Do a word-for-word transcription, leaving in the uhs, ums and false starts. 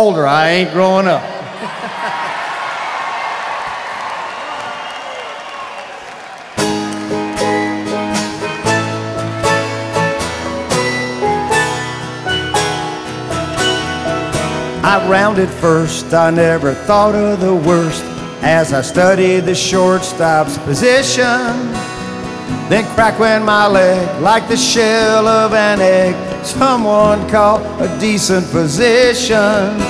older, I ain't growing up. I rounded first, I never thought of the worst as I studied the shortstop's position. Then crack went my leg like the shell of an egg. Someone call a decent physician.